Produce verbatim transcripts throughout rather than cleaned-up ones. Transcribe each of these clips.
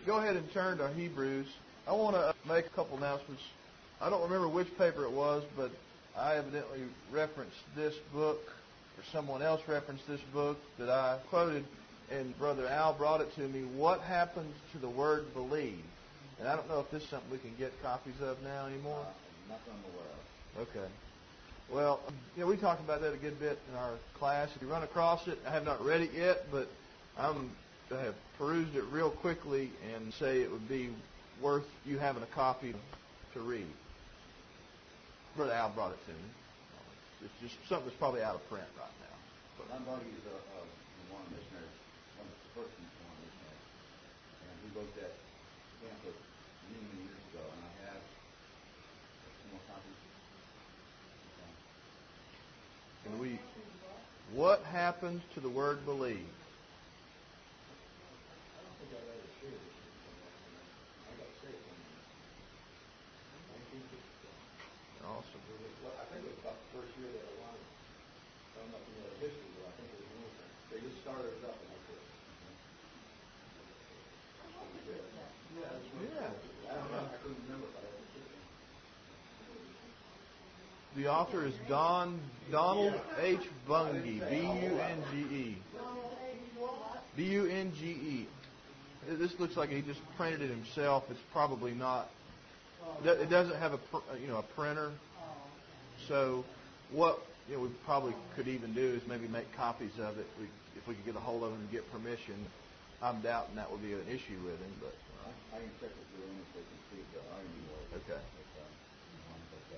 go ahead and turn to Hebrews. I want to make a couple announcements. I don't remember which paper it was, but I evidently referenced this book, or someone else referenced this book that I quoted, and Brother Al brought it to me. What happened to the word believe? And I don't know if this is something we can get copies of now anymore. Uh, nothing I'm aware of. Okay. Well, you know, we talked about that a good bit in our class. If you run across it, I have not read it yet, but I'm, I have perused it real quickly and say it would be worth you having a copy to read. Brother Al brought it to me. It's just something that's probably out of print right now. But my buddy is a, a one missionary, one of the first one missionary, and he wrote that pamphlet many, many years ago, and I have some more copies. Can we? What happened to the word believe? I don't think I read it seriously. I got to say it one nineteen fifty-four. Awesome. Well, I think it was about the first year that I wanted. I don't know if you know the history, but I think it was one of them. They just started it up and that's it. Yeah, Yeah. I don't know. I couldn't remember if I had the history. The author is Don Donald H. Bunge, B U N G E. B U N G E. This looks like he just printed it himself. It's probably not. It doesn't have a you know a printer. So what you know we probably could even do is maybe make copies of it. We, if we could get a hold of him and get permission. I'm doubting that would be an issue with him, but I can check with you if they can see the ironing board. Okay. But, uh,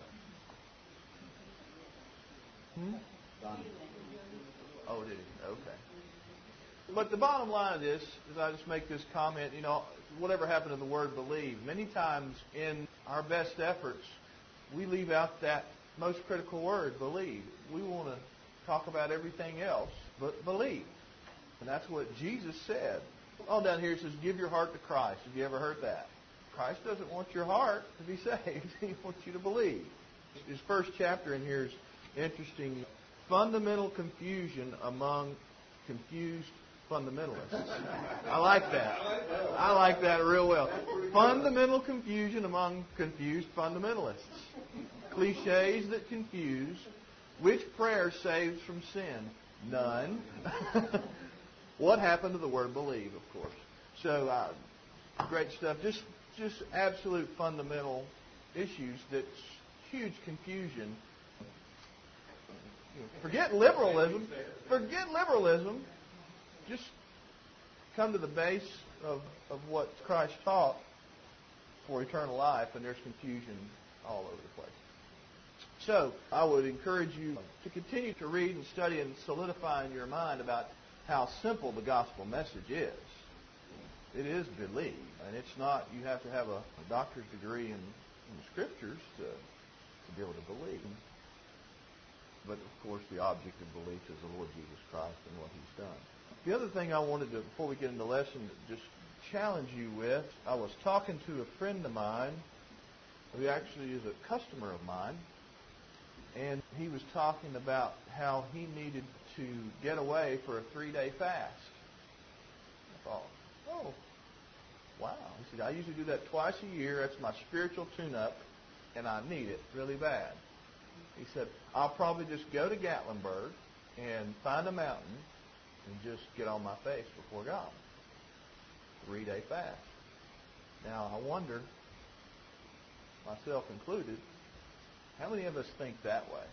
Hmm? Don. Oh, did he? Okay. But the bottom line of this is I just make this comment, you know, whatever happened to the word believe. Many times in our best efforts, we leave out that most critical word, believe. We want to talk about everything else but believe. And that's what Jesus said. On down here it says, give your heart to Christ. Have you ever heard that? Christ doesn't want your heart to be saved. He wants you to believe. His first chapter in here is interesting. Fundamental confusion among confused fundamentalists. I like that. I like that real well. Fundamental confusion among confused fundamentalists. Cliches that confuse. Which prayer saves from sin? None. What happened to the word believe, of course. So, uh, great stuff. Just, just absolute fundamental issues that's huge confusion. Forget liberalism. Forget liberalism. Just come to the base of, of what Christ taught for eternal life, and there's confusion all over the place. So, I would encourage you to continue to read and study and solidify in your mind about how simple the gospel message is. It is believe, and it's not, you have to have a, a doctor's degree in, in the Scriptures to, to be able to believe. But, of course, the object of belief is the Lord Jesus Christ and what He's done. The other thing I wanted to, before we get into the lesson, just challenge you with, I was talking to a friend of mine who actually is a customer of mine, and he was talking about how he needed to get away for a three-day fast. I thought, oh, wow. He said, I usually do that twice a year. That's my spiritual tune-up, and I need it really bad. He said, I'll probably just go to Gatlinburg and find a mountain and just get on my face before God. Three-day fast. Now, I wonder, myself included, how many of us think that way?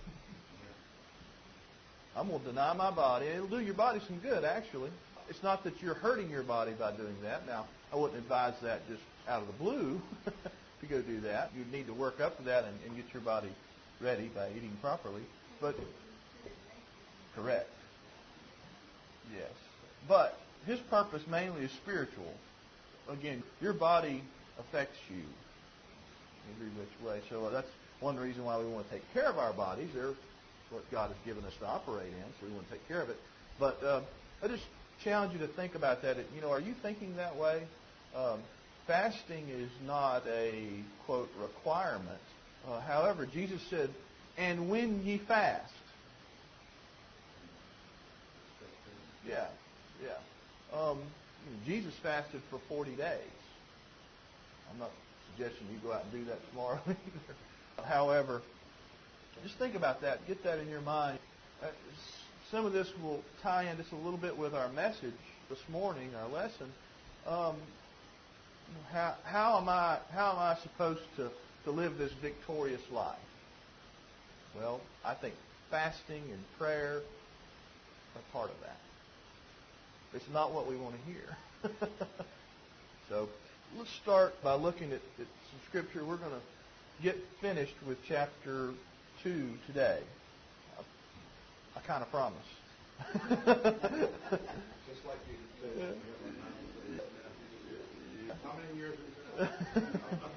I'm going to deny my body. It'll do your body some good, actually. It's not that you're hurting your body by doing that. Now, I wouldn't advise that just out of the blue to go do that. You'd need to work up to that and, and get your body ready by eating properly. But, correct. Yes. But his purpose mainly is spiritual. Again, your body affects you in every which way. So that's one reason why we want to take care of our bodies. They're what God has given us to operate in, so we want to take care of it. But uh, I just challenge you to think about that. You know, are you thinking that way? Um, fasting is not a, quote, requirement. Uh, however, Jesus said, and when ye fast. Yeah, yeah. Um, Jesus fasted for forty days. I'm not suggesting you go out and do that tomorrow either. However, just think about that. Get that in your mind. Uh, some of this will tie in just a little bit with our message this morning, our lesson. Um, how, how am I how am I supposed to, to live this victorious life? Well, I think fasting and prayer are part of that. It's not what we want to hear. So let's start by looking at, at some scripture. We're going to get finished with chapter two today. I, I kind of promise. Just like you said. How many years have you been?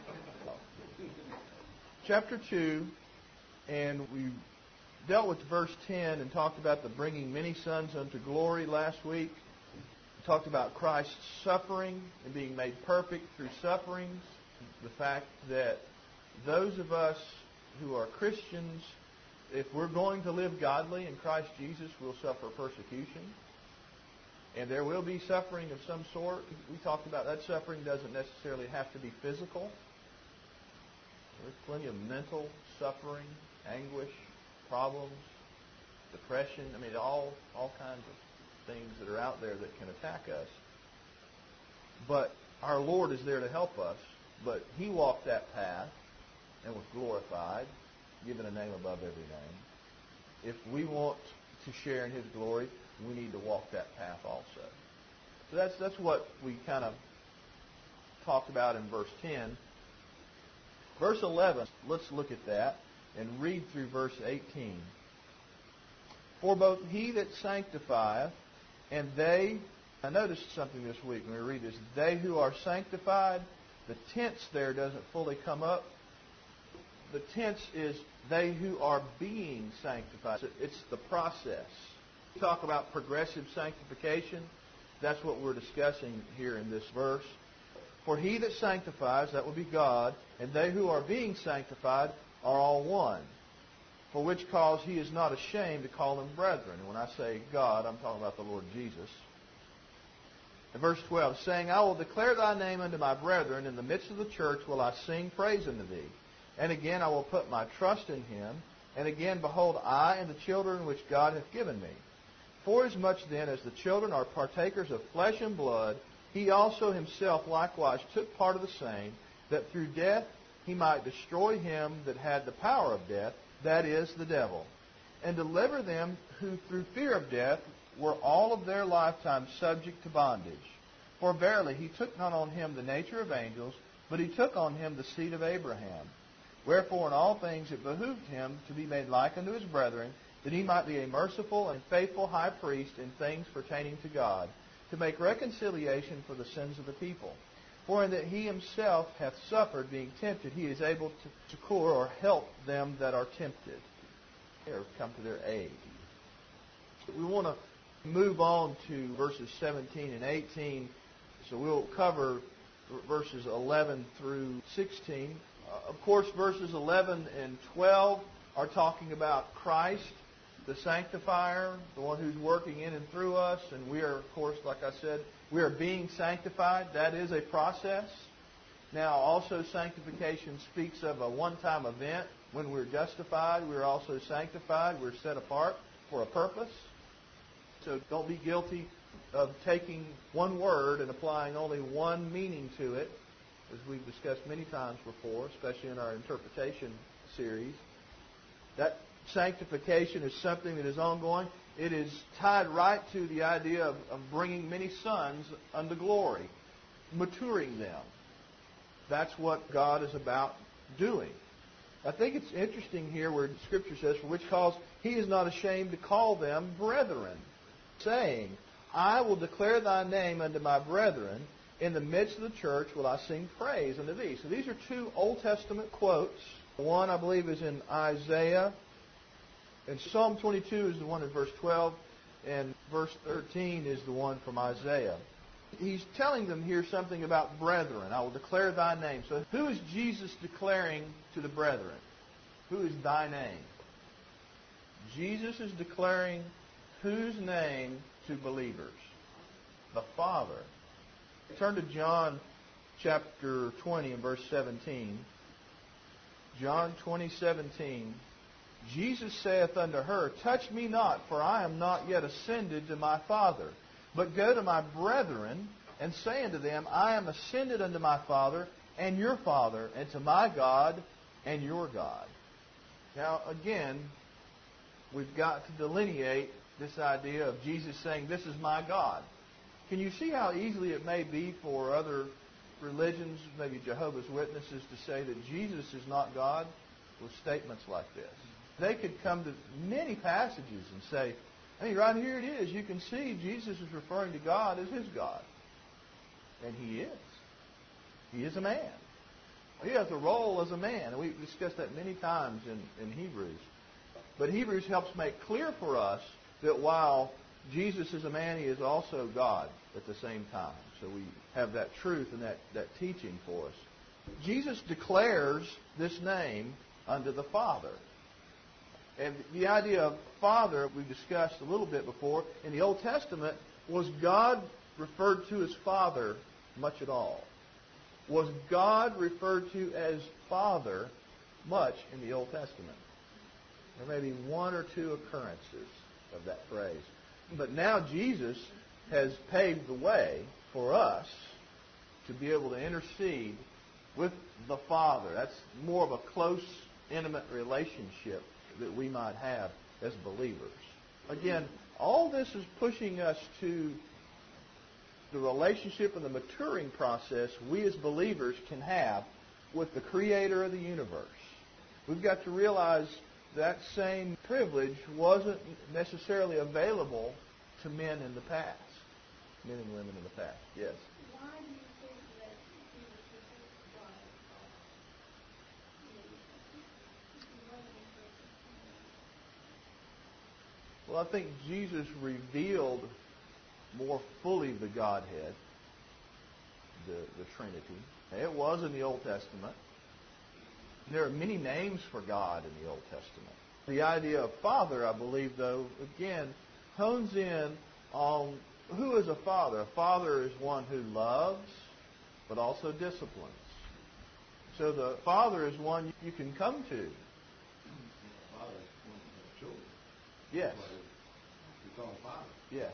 Chapter two, and we dealt with verse ten and talked about the bringing many sons unto glory last week. We talked about Christ's suffering and being made perfect through sufferings. The fact that those of us who are Christians, if we're going to live godly in Christ Jesus, we'll suffer persecution. And there will be suffering of some sort. We talked about that suffering doesn't necessarily have to be physical. There's plenty of mental suffering, anguish, problems, depression. I mean, all all kinds of things that are out there that can attack us. But our Lord is there to help us. But He walked that path and was glorified, given a name above every name. If we want to share in His glory, we need to walk that path also. So that's that's what we kind of talked about in verse ten. Verse eleven, let's look at that and read through verse eighteen. For both he that sanctifieth and they, I noticed something this week when we read this, they who are sanctified, the tense there doesn't fully come up. The tense is they who are being sanctified. It's the process. We talk about progressive sanctification. That's what we're discussing here in this verse. For he that sanctifies, that will be God, and they who are being sanctified are all one. For which cause he is not ashamed to call them brethren. And when I say God, I'm talking about the Lord Jesus. In verse twelve, saying, I will declare thy name unto my brethren, in the midst of the church will I sing praise unto thee. And again I will put my trust in him. And again, behold, I and the children which God hath given me. Forasmuch then as the children are partakers of flesh and blood, he also himself likewise took part of the same, that through death he might destroy him that had the power of death, that is, the devil, and deliver them who through fear of death were all of their lifetime subject to bondage. For verily he took not on him the nature of angels, but he took on him the seed of Abraham. Wherefore in all things it behooved him to be made like unto his brethren, that he might be a merciful and faithful high priest in things pertaining to God, to make reconciliation for the sins of the people. For in that he himself hath suffered, being tempted, he is able to succor or help them that are tempted, or come to their aid. We want to move on to verses seventeen and eighteen, so we'll cover verses eleven through sixteen. Uh, of course, verses eleven and twelve are talking about Christ, the sanctifier, the one who's working in and through us. And we are, of course, like I said, we are being sanctified. That is a process. Now, also sanctification speaks of a one-time event. When we're justified, we're also sanctified. We're set apart for a purpose. So don't be guilty of taking one word and applying only one meaning to it, as we've discussed many times before, especially in our interpretation series. That sanctification is something that is ongoing. It is tied right to the idea of, of bringing many sons unto glory, maturing them. That's what God is about doing. I think it's interesting here where Scripture says, for which cause he is not ashamed to call them brethren, saying, I will declare thy name unto my brethren, in the midst of the church will I sing praise unto thee. So these are two Old Testament quotes. One, I believe, is in Isaiah. And Psalm twenty-two is the one in verse twelve, and verse thirteen is the one from Isaiah. He's telling them here something about brethren. I will declare thy name. So who is Jesus declaring to the brethren? Who is thy name? Jesus is declaring whose name to believers? The Father. Turn to John chapter twenty and verse seventeen. John twenty, seventeen. Jesus saith unto her, Touch me not, for I am not yet ascended to my Father, but go to my brethren, and say unto them, I am ascended unto my Father and your Father, and to my God and your God. Now, again, we've got to delineate this idea of Jesus saying, This is my God. Can you see how easily it may be for other religions, maybe Jehovah's Witnesses, to say that Jesus is not God with statements like this? They could come to many passages and say, I mean, right here it is. You can see Jesus is referring to God as his God. And he is. He is a man. He has a role as a man. And we've discussed that many times in, in Hebrews. But Hebrews helps make clear for us that while Jesus is a man, he is also God at the same time. So we have that truth and that, that teaching for us. Jesus declares this name unto the Father. And the idea of Father, we've discussed a little bit before. In the Old Testament, was God referred to as Father much at all? Was God referred to as Father much in the Old Testament? There may be one or two occurrences of that phrase. But now Jesus has paved the way for us to be able to intercede with the Father. That's more of a close, intimate relationship that we might have as believers. Again, all this is pushing us to the relationship and the maturing process we as believers can have with the Creator of the universe. We've got to realize that same privilege wasn't necessarily available to men in the past. Men and women in the past, yes. Why do you think that Jesus was God? Well, I think Jesus revealed more fully the Godhead, the, the Trinity. It was in the Old Testament. There are many names for God in the Old Testament. The idea of Father, I believe, though, again, hones in on who is a father. A father is one who loves, but also disciplines. So the Father is one you can come to. Father is one who has children. Yes. We call him Father. Yes.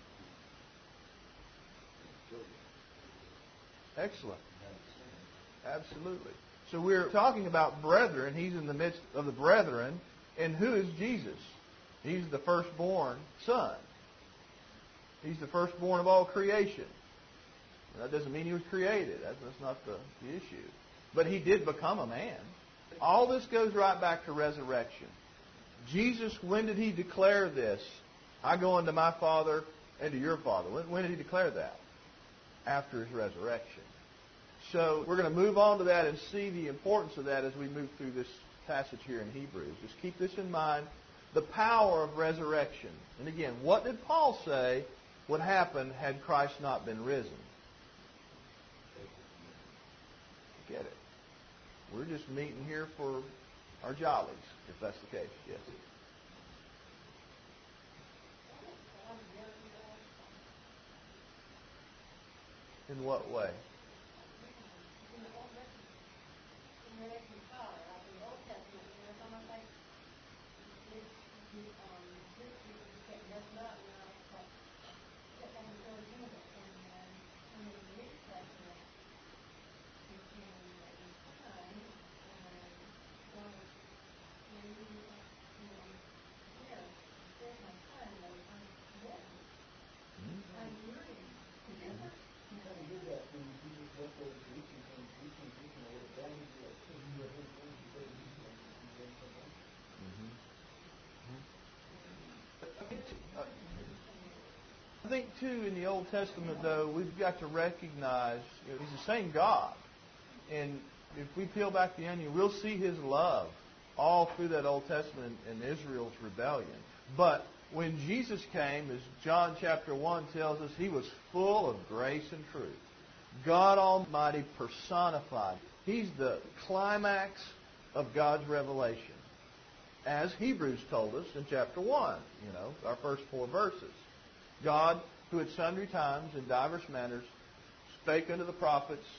Children. Excellent. Absolutely. So we're talking about brethren. He's in the midst of the brethren. And who is Jesus? He's the firstborn son. He's the firstborn of all creation. That doesn't mean he was created. That's, that's not the, the issue. But he did become a man. All this goes right back to resurrection. Jesus, when did he declare this? I go unto my Father and to your Father. When, when did he declare that? After his resurrection. So we're going to move on to that and see the importance of that as we move through this passage here in Hebrews. Just keep this in mind. The power of resurrection. And again, what did Paul say would happen had Christ not been risen? Get it. We're just meeting here for our jollies, if that's the case. Yes. In what way? I think, too, in the Old Testament, though, we've got to recognize, you know, He's the same God. And if we peel back the onion, we'll see His love all through that Old Testament and Israel's rebellion. But when Jesus came, as John chapter one tells us, He was full of grace and truth. God Almighty personified. He's the climax of God's revelation. As Hebrews told us in chapter one, you know, our first four verses. God, who at sundry times in divers manners spake unto the prophets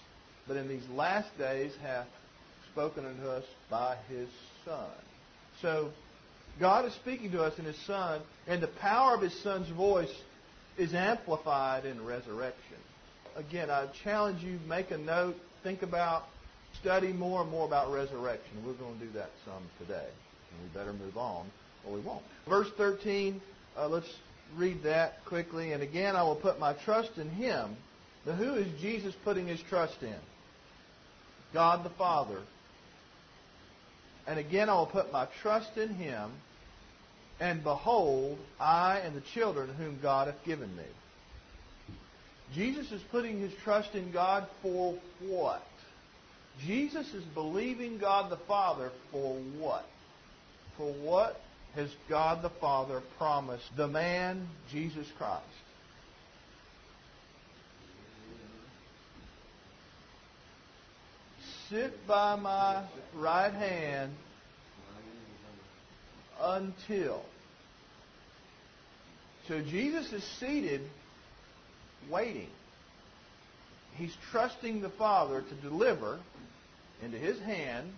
but in these last days hath spoken unto us by His Son. So, God is speaking to us in His Son, and the power of His Son's voice is amplified in resurrection. Again, I challenge you, make a note, think about, study more and more about resurrection. We're going to do that some today. And we better move on, or we won't. Verse thirteen, uh, let's read that quickly. And again, I will put my trust in Him. Now, who is Jesus putting His trust in? God the Father. And again, I will put my trust in Him. And behold, I and the children whom God hath given me. Jesus is putting His trust in God for what? Jesus is believing God the Father for what? For what has God the Father promised the man, Jesus Christ? Sit by my right hand until. So Jesus is seated, waiting. He's trusting the Father to deliver into His hand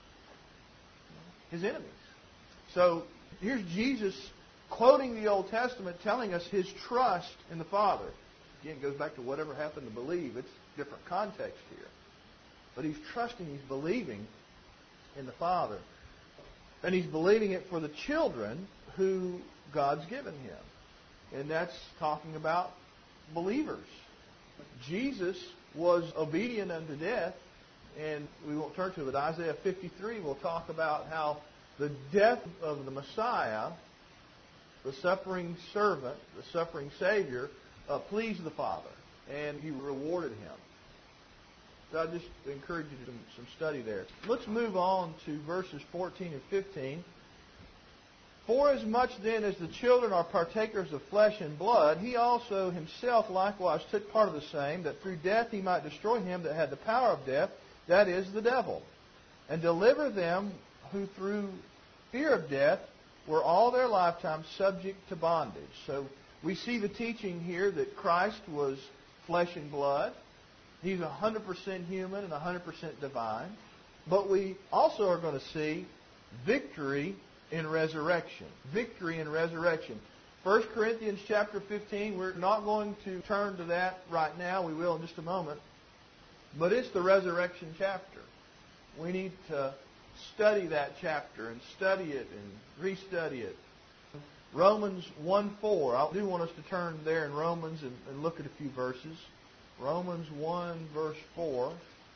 His enemies. So here's Jesus quoting the Old Testament, telling us His trust in the Father. Again, it goes back to whatever happened to believe. It's different context here. But He's trusting, He's believing in the Father. And He's believing it for the children who God's given Him. And that's talking about believers. Jesus was obedient unto death, and we won't turn to it, but Isaiah fifty-three will talk about how the death of the Messiah, the suffering servant, the suffering Savior, uh, pleased the Father, and He rewarded Him. So I just encourage you to do some study there. Let's move on to verses fourteen and fifteen. Forasmuch then as the children are partakers of flesh and blood, He also Himself likewise took part of the same, that through death He might destroy him that had the power of death, that is, the devil, and deliver them who through fear of death were all their lifetime subject to bondage. So we see the teaching here that Christ was flesh and blood. He's one hundred percent human and one hundred percent divine. But we also are going to see victory in resurrection. Victory in resurrection. First Corinthians chapter fifteen, we're not going to turn to that right now. We will in just a moment. But it's the resurrection chapter. We need to study that chapter and study it and restudy it. Romans one four. I do want us to turn there in Romans and, and look at a few verses. Romans one verse four.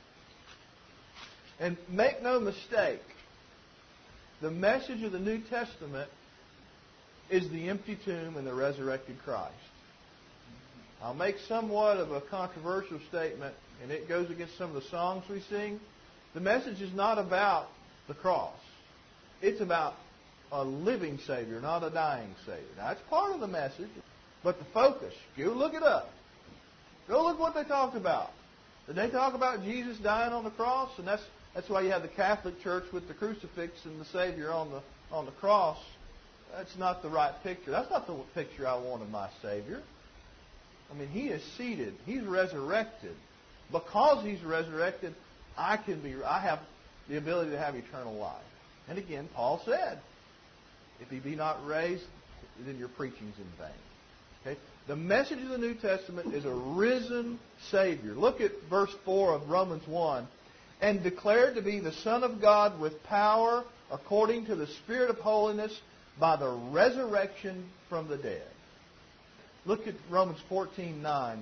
And make no mistake, the message of the New Testament is the empty tomb and the resurrected Christ. I'll make somewhat of a controversial statement, and it goes against some of the songs we sing. The message is not about the cross. It's about a living Savior, not a dying Savior. Now, it's part of the message, but the focus, go look it up. Go look what they talked about. Did they talk about Jesus dying on the cross? And that's that's why you have the Catholic Church with the crucifix and the Savior on the on the cross. That's not the right picture. That's not the picture I want of my Savior. I mean, He is seated. He's resurrected. Because He's resurrected, I can be. I have the ability to have eternal life. And again, Paul said, if He be not raised, then your preaching's in vain. Okay? The message of the New Testament is a risen Savior. Look at verse four of Romans one. And declared to be the Son of God with power according to the Spirit of holiness by the resurrection from the dead. Look at Romans fourteen nine.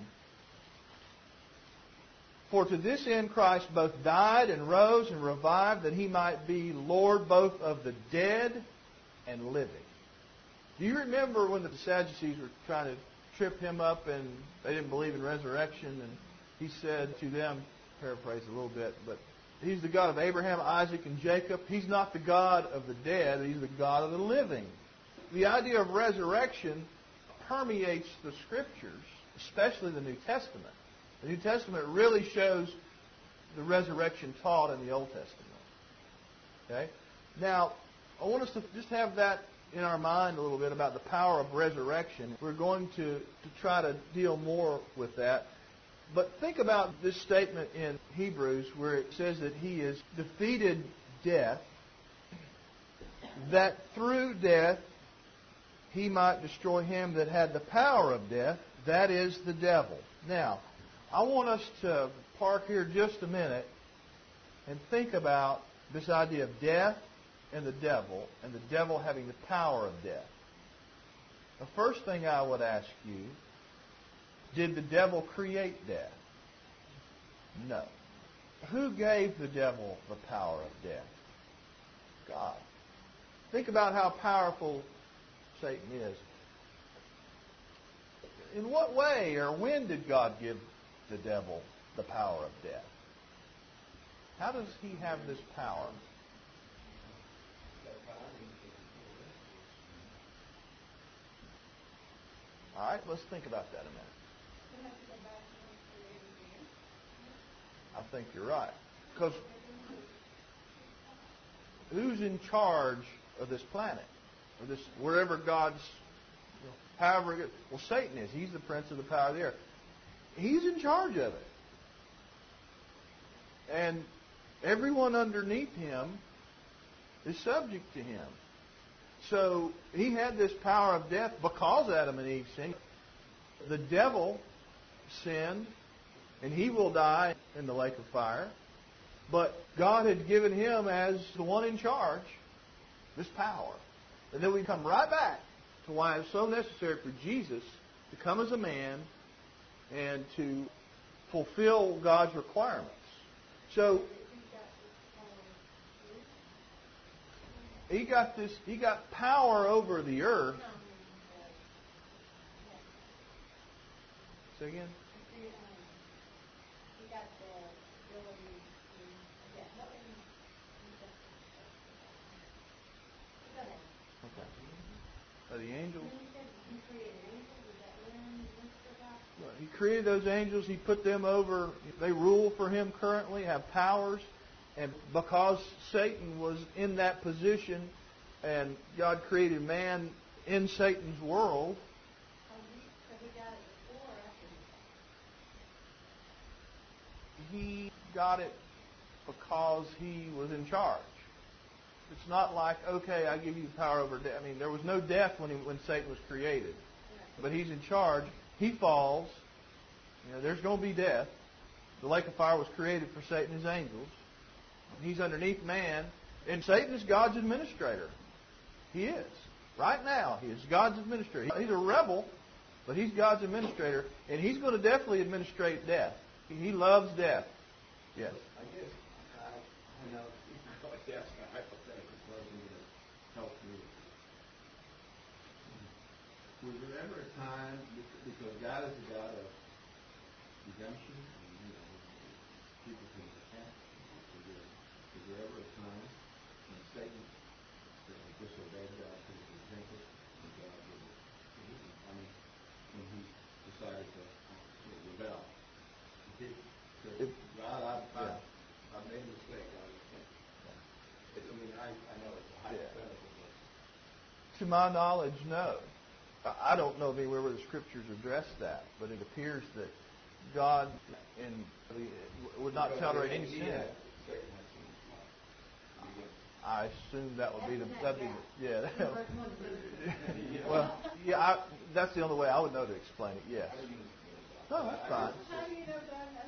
For to this end Christ both died and rose and revived, that He might be Lord both of the dead and living. Do you remember when the Sadducees were trying to trip Him up and they didn't believe in resurrection? And He said to them, paraphrase a little bit, but He's the God of Abraham, Isaac, and Jacob. He's not the God of the dead. He's the God of the living. The idea of resurrection permeates the Scriptures, especially the New Testament. The New Testament really shows the resurrection taught in the Old Testament. Okay? Now, I want us to just have that in our mind a little bit about the power of resurrection. We're going to, to try to deal more with that. But think about this statement in Hebrews where it says that He has defeated death, that through death He might destroy him that had the power of death, that is the devil. Now, I want us to park here just a minute and think about this idea of death and the devil, and the devil having the power of death. The first thing I would ask you, did the devil create death? No. Who gave the devil the power of death? God. Think about how powerful Satan is. In what way or when did God give the devil the power of death? How does he have this power? All right, let's think about that a minute. I think you're right. Because who's in charge of this planet? Or this, wherever God's, you know, however, well, Satan is. He's the prince of the power of the air. He's in charge of it. And everyone underneath him is subject to him. So he had this power of death because Adam and Eve sinned. The devil sinned, and he will die in the lake of fire. But God had given him, as the one in charge, this power. And then we come right back to why it's so necessary for Jesus to come as a man and to fulfill God's requirements. So he got this. He got power over the earth. Say again. Okay. Are the angels? He created those angels. He put them over. They rule for him currently, have powers. And because Satan was in that position and God created man in Satan's world, he got it because he was in charge. It's not like, okay, I give you power over death. I mean, there was no death when he, when Satan was created. But he's in charge. He falls. You know, there's going to be death. The lake of fire was created for Satan and his angels. He's underneath man. And Satan is God's administrator. He is. Right now, he is God's administrator. He's a rebel, but he's God's administrator. And he's going to definitely administrate death. He loves death. Yes. I guess, I, you know, I guess a hypothetical question to help me. Was there ever a time, because God is a God of redemption, and, you know, people can repent, was there, was there ever a time when Satan disobeyed God to his example, and God would, I mean, when he decided to you know, rebel? He said, God, I, I, I made a mistake, I repent. I mean, I, I know it's a hypothetical, but... To my knowledge, no. I don't know of anywhere where the Scriptures address that, but it appears that God in, would not tolerate any sin. I assume that would be the, that'd be the, yeah. Well, yeah, I, that's the only way I would know to explain it. Yes. No, that's fine. How do you know God has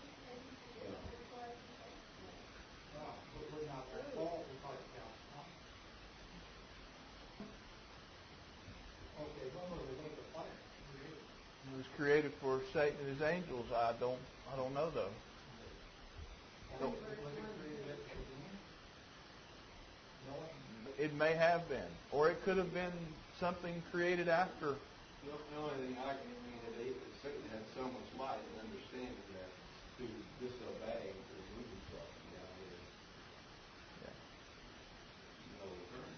It was created for Satan and his angels. I don't, I don't know though. So, it may have been, or it could have been something created after. The only thing I can mean is that Satan had so much light and understanding that to disobey to remove himself from the idea of no return.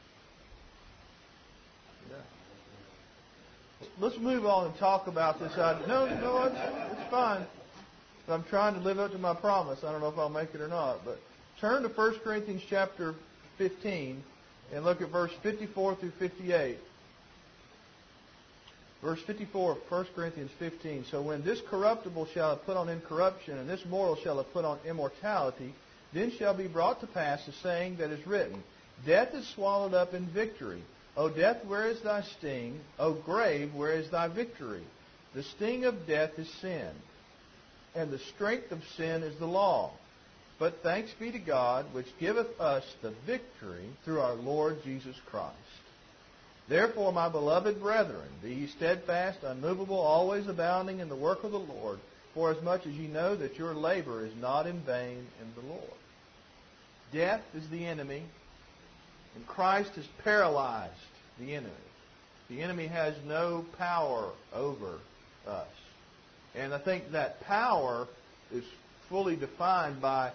Yeah. Let's move on and talk about this idea. No, no, it's, it's fine. But I'm trying to live up to my promise. I don't know if I'll make it or not. But turn to First Corinthians chapter fifteen and look at verse fifty-four through fifty-eight. Verse fifty-four of First Corinthians fifteen. So when this corruptible shall have put on incorruption, and this mortal shall have put on immortality, then shall be brought to pass the saying that is written, Death is swallowed up in victory. O death, where is thy sting? O grave, where is thy victory? The sting of death is sin, and the strength of sin is the law. But thanks be to God, which giveth us the victory through our Lord Jesus Christ. Therefore, my beloved brethren, be ye steadfast, unmovable, always abounding in the work of the Lord, forasmuch as ye know that your labor is not in vain in the Lord. Death is the enemy, and Christ has paralyzed the enemy. The enemy has no power over us. And I think that power is fully defined by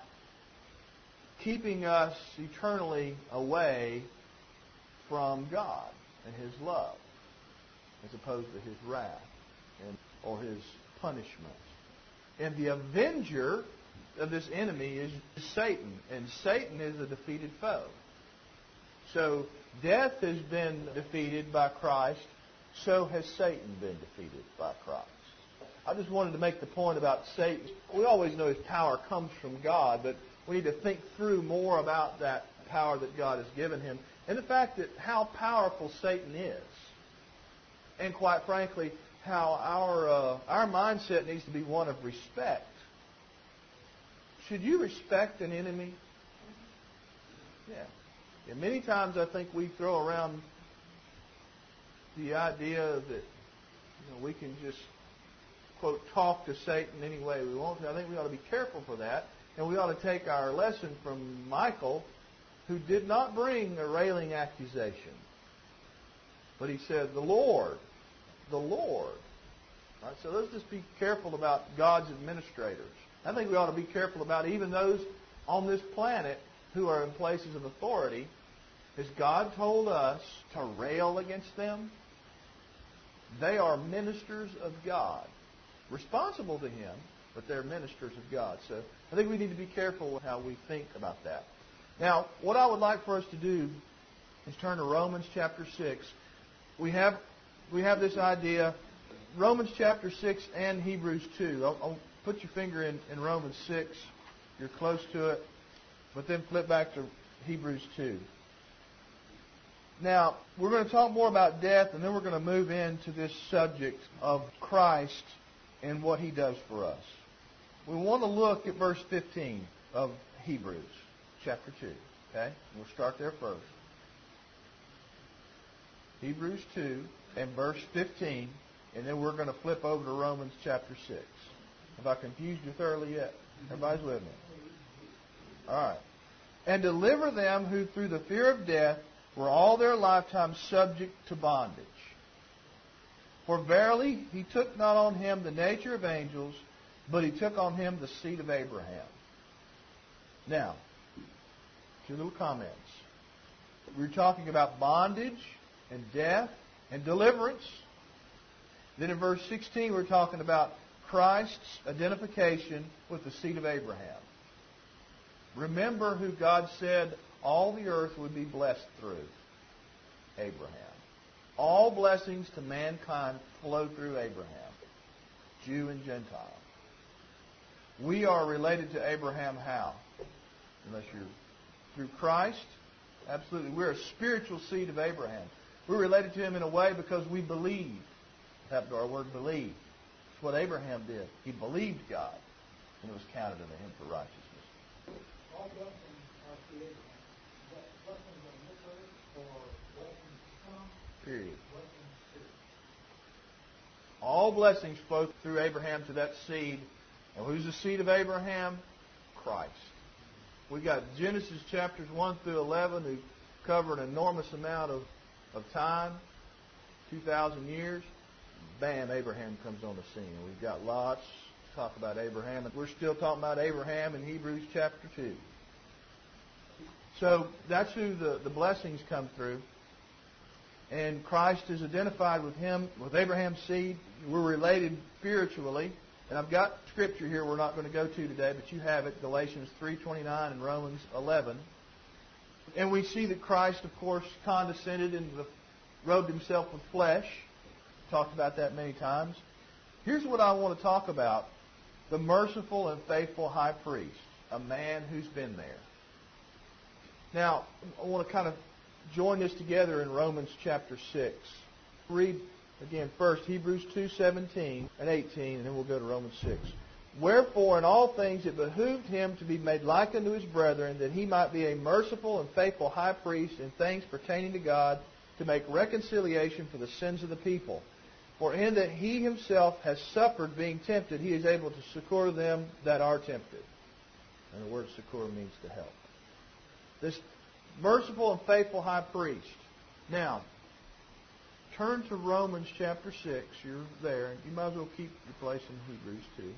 keeping us eternally away from God and His love, as opposed to His wrath and or His punishment. And the avenger of this enemy is Satan, and Satan is a defeated foe. So death has been defeated by Christ, so has Satan been defeated by Christ. I just wanted to make the point about Satan. We always know his power comes from God, but we need to think through more about that power that God has given him, and the fact that how powerful Satan is, and quite frankly, how our uh, our mindset needs to be one of respect. Should you respect an enemy? Yeah. And many times I think we throw around the idea that you know, we can just, quote, talk to Satan any way we want to. I think we ought to be careful for that. And we ought to take our lesson from Michael, who did not bring a railing accusation. But he said, the Lord, the Lord. Right? So let's just be careful about God's administrators. I think we ought to be careful about even those on this planet who are in places of authority. Has God told us to rail against them? They are ministers of God, responsible to Him, but they're ministers of God. So I think we need to be careful with how we think about that. Now, what I would like for us to do is turn to Romans chapter six. We have we have this idea, Romans chapter six and Hebrews two. I'll, I'll put your finger in, in Romans six. You're close to it. But then flip back to Hebrews two. Now, we're going to talk more about death, and then we're going to move into this subject of Christ and what He does for us. We want to look at verse fifteen of Hebrews chapter two. Okay? We'll start there first. Hebrews two and verse fifteen, and then we're going to flip over to Romans chapter six. Have I confused you thoroughly yet? Everybody's with me? All right. And deliver them who through the fear of death were all their lifetime subject to bondage. For verily He took not on Him the nature of angels, but He took on Him the seed of Abraham. Now, two little comments. We're talking about bondage and death and deliverance. Then in verse sixteen we're talking about Christ's identification with the seed of Abraham. Remember who God said all the earth would be blessed through. Abraham. All blessings to mankind flow through Abraham, Jew and Gentile. We are related to Abraham how? Unless you're through Christ? Absolutely. We're a spiritual seed of Abraham. We're related to him in a way because we believe. Happened to our word believe. That's what Abraham did. He believed God, and it was counted unto him for righteousness. All blessings are through Abraham. Blessings on this earth or blessings to come? Period. Blessings to. All blessings flow through Abraham to that seed. And who's the seed of Abraham? Christ. We've got Genesis chapters one through eleven who cover an enormous amount of, of time, two thousand years. Bam, Abraham comes on the scene. And we've got lots to talk about Abraham. And we're still talking about Abraham in Hebrews chapter two. So that's who the, the blessings come through. And Christ is identified with him, with Abraham's seed. We're related spiritually. And I've got scripture here we're not going to go to today, but you have it, Galatians three twenty-nine and Romans eleven. And we see that Christ, of course, condescended and robed himself with flesh talked about that many times. Here's what I want to talk about. The merciful and faithful high priest, a man who's been there. Now, I want to kind of join this together in Romans chapter six. Read again first Hebrews two seventeen and eighteen, and then we'll go to Romans six. Wherefore, in all things it behooved him to be made like unto his brethren, that he might be a merciful and faithful high priest in things pertaining to God, to make reconciliation for the sins of the people. For in that he himself has suffered being tempted, he is able to succor them that are tempted. And the word succor means to help. This merciful and faithful high priest. Now, turn to Romans chapter six. You're there. You might as well keep your place in Hebrews two.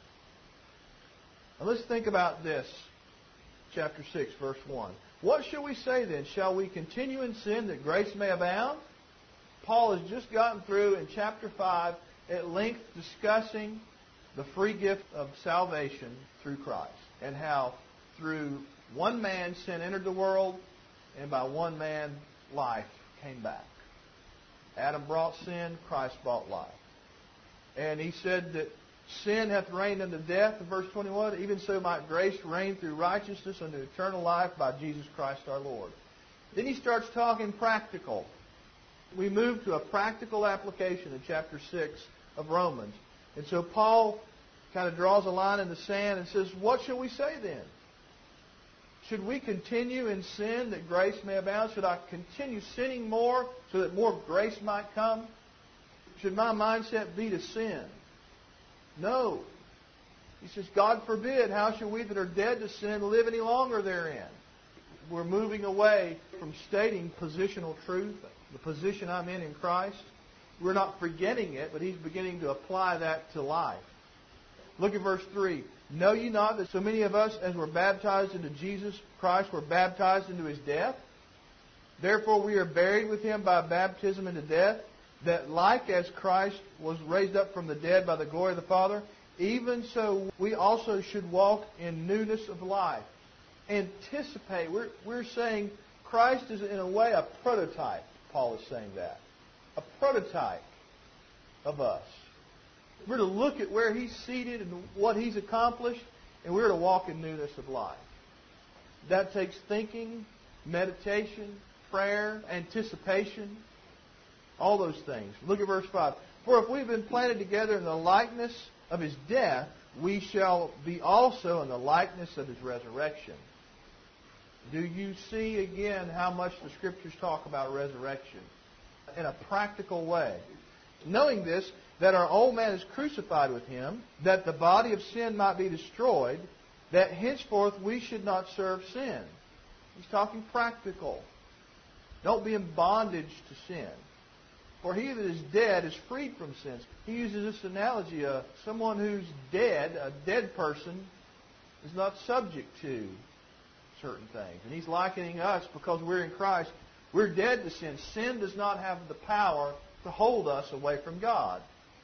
Now let's think about this. Chapter six, verse one. What shall we say then? Shall we continue in sin that grace may abound? Paul has just gotten through in chapter five at length discussing the free gift of salvation through Christ, and how through one man sin entered the world, and by one man life came back. Adam brought sin, Christ brought life. And he said that sin hath reigned unto death, in verse twenty-one, even so might grace reign through righteousness unto eternal life by Jesus Christ our Lord. Then he starts talking practical. We move to a practical application in chapter six of Romans. And so Paul kind of draws a line in the sand and says, what shall we say then? Should we continue in sin that grace may abound? Should I continue sinning more so that more grace might come? Should my mindset be to sin? No. He says, God forbid, how shall we that are dead to sin live any longer therein? We're moving away from stating positional truth, the position I'm in in Christ. We're not forgetting it, but he's beginning to apply that to life. Look at verse three. Know ye not that so many of us as were baptized into Jesus Christ were baptized into his death? Therefore we are buried with him by baptism into death, that like as Christ was raised up from the dead by the glory of the Father, even so we also should walk in newness of life. Anticipate. We're, we're saying Christ is in a way a prototype. Paul is saying that. A prototype of us. We're to look at where he's seated and what he's accomplished, and we're to walk in newness of life. That takes thinking, meditation, prayer, anticipation, all those things. Look at verse five. For if we've been planted together in the likeness of his death, we shall be also in the likeness of his resurrection. Do you see again how much the Scriptures talk about resurrection in a practical way? Knowing this, that our old man is crucified with him, that the body of sin might be destroyed, that henceforth we should not serve sin. He's talking practical. Don't be in bondage to sin. For he that is dead is freed from sins. He uses this analogy of someone who's dead, a dead person, is not subject to certain things. And he's likening us, because we're in Christ, we're dead to sin. Sin does not have the power to hold us away from God.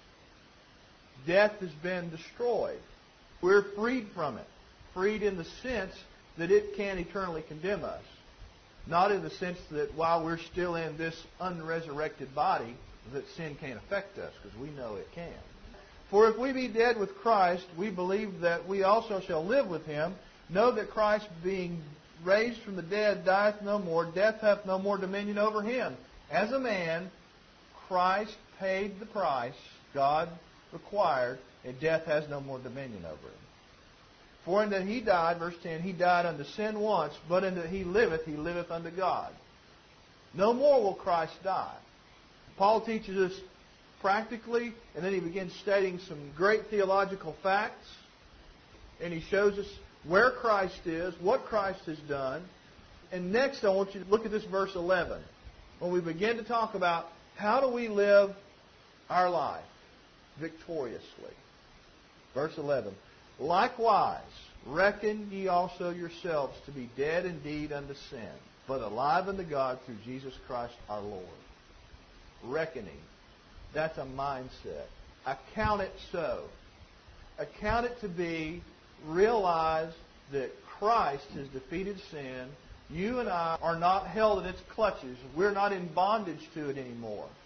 Death has been destroyed. We're freed from it. Freed in the sense that it can eternally condemn us. Not in the sense that while we're still in this unresurrected body, that sin can't affect us, because we know it can. For if we be dead with Christ, we believe that we also shall live with him. Know that Christ, being raised from the dead, dieth no more. Death hath no more dominion over him. As a man, Christ paid the price God required, and death has no more dominion over him. For in that he died, verse ten, he died unto sin once, but in that he liveth, he liveth unto God. No more will Christ die. Paul teaches us practically, and then he begins stating some great theological facts, and he shows us where Christ is, what Christ has done. And next I want you to look at this verse eleven, when we begin to talk about how do we live our life victoriously. Verse eleven. Likewise, reckon ye also yourselves to be dead indeed unto sin, but alive unto God through Jesus Christ our Lord. Reckoning. That's a mindset. Account it so. Account it to be, realize that Christ has defeated sin. You and I are not held in its clutches. We're not in bondage to it anymore.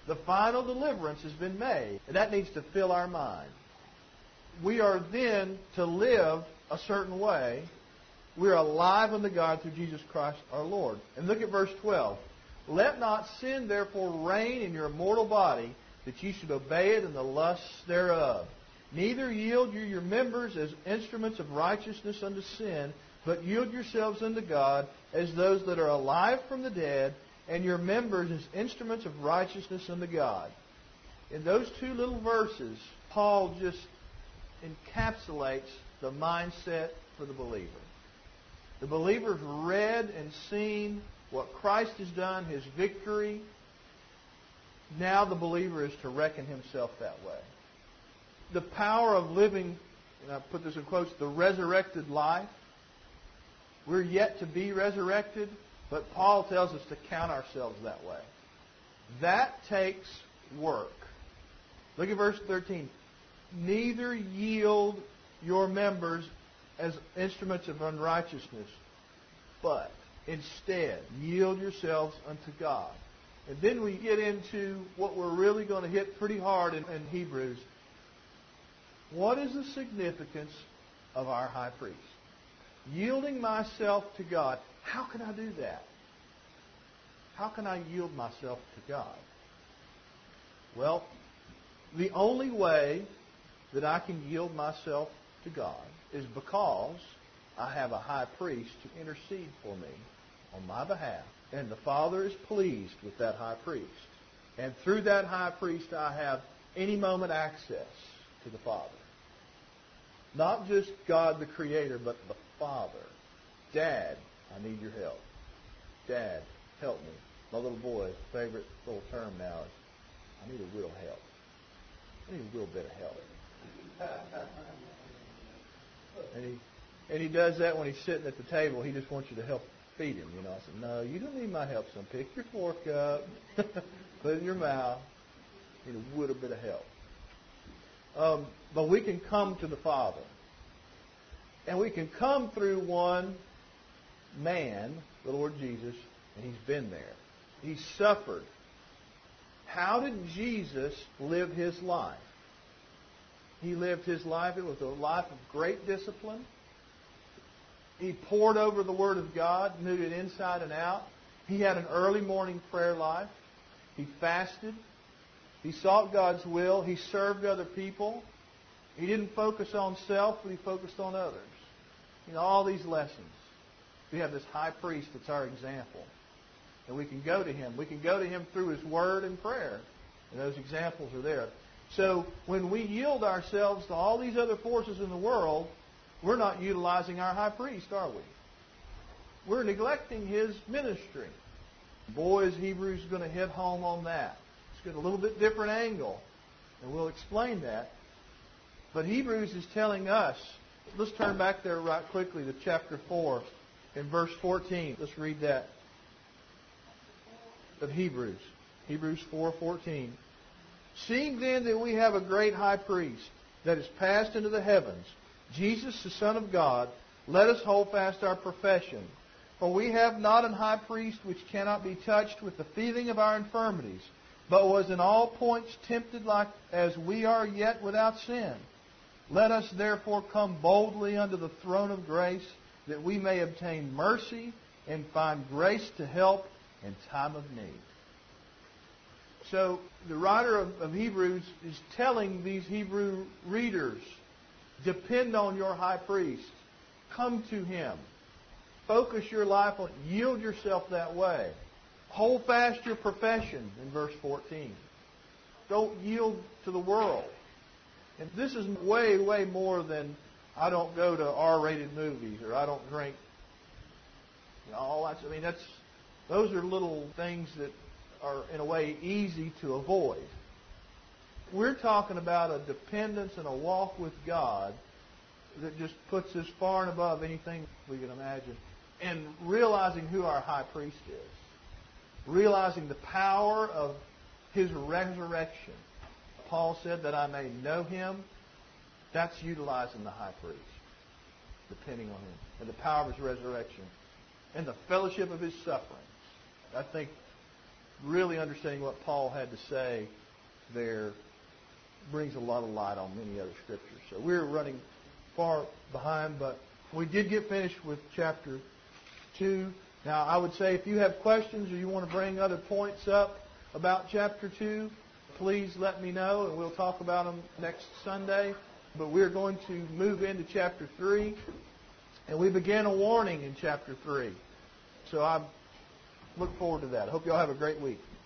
The final deliverance has been made. And that needs to fill our mind. We are then to live a certain way. We are alive unto God through Jesus Christ our Lord. And look at verse twelve. Let not sin therefore reign in your mortal body, that ye should obey it in the lusts thereof. Neither yield you your members as instruments of righteousness unto sin, but yield yourselves unto God as those that are alive from the dead, and your members as instruments of righteousness unto God. In those two little verses, Paul just encapsulates the mindset for the believer. The believer's read and seen what Christ has done, His victory. Now the believer is to reckon himself that way. The power of living, and I put this in quotes, the resurrected life. We're yet to be resurrected, but Paul tells us to count ourselves that way. That takes work. Look at verse thirteen. Neither yield your members as instruments of unrighteousness, but instead yield yourselves unto God. And then we get into what we're really going to hit pretty hard in, in Hebrews. What is the significance of our high priest? Yielding myself to God. How can I do that? How can I yield myself to God? Well, the only way that I can yield myself to God is because I have a high priest to intercede for me on my behalf. And the Father is pleased with that high priest. And through that high priest I have any moment access to the Father. Not just God the Creator, but the Father. Dad, I need your help. Dad, help me. My little boy's favorite little term now is, I need a little help. I need a little bit of help. And he, and he does that when he's sitting at the table. He just wants you to help feed him. You know, I said, no, you don't need my help, son. Pick your fork up, put it in your mouth. You need a little bit of help. Um, but we can come to the Father. And we can come through one man, the Lord Jesus, and He's been there. He suffered. How did Jesus live His life? He lived His life. It was a life of great discipline. He pored over the Word of God, knew it inside and out. He had an early morning prayer life. He fasted. He sought God's will. He served other people. He didn't focus on self, but he focused on others. You know, all these lessons. We have this high priest that's our example. And we can go to Him. We can go to Him through His Word and prayer. And those examples are there. So when we yield ourselves to all these other forces in the world, we're not utilizing our high priest, are we? We're neglecting His ministry. Boy, is Hebrews going to hit home on that. It's got a little bit different angle, and we'll explain that. But Hebrews is telling us, let's turn back there right quickly to chapter four and verse fourteen. Let's read that of Hebrews. Hebrews four fourteen. Seeing then that we have a great high priest that is passed into the heavens, Jesus, the Son of God, let us hold fast our profession. For we have not an high priest which cannot be touched with the feeling of our infirmities, but was in all points tempted like as we are, yet without sin. Let us therefore come boldly unto the throne of grace, that we may obtain mercy and find grace to help in time of need. So the writer of, of Hebrews is telling these Hebrew readers, depend on your high priest. Come to Him. Focus your life on, yield yourself that way. Hold fast your profession in verse fourteen. Don't yield to the world. And this is way, way more than I don't go to R-rated movies or I don't drink. You know, all that's, I mean, that's those are little things that are in a way easy to avoid. We're talking about a dependence and a walk with God that just puts us far and above anything we can imagine. And realizing who our high priest is. Realizing the power of His resurrection. Paul said that I may know Him. That's utilizing the high priest. Depending on Him. And the power of His resurrection. And the fellowship of His sufferings. I think really understanding what Paul had to say there brings a lot of light on many other scriptures. So we're running far behind, but we did get finished with chapter two. Now, I would say if you have questions or you want to bring other points up about chapter two, please let me know, and we'll talk about them next Sunday. But we're going to move into chapter three, and we begin a warning in chapter three. So I look forward to that. I hope you all have a great week.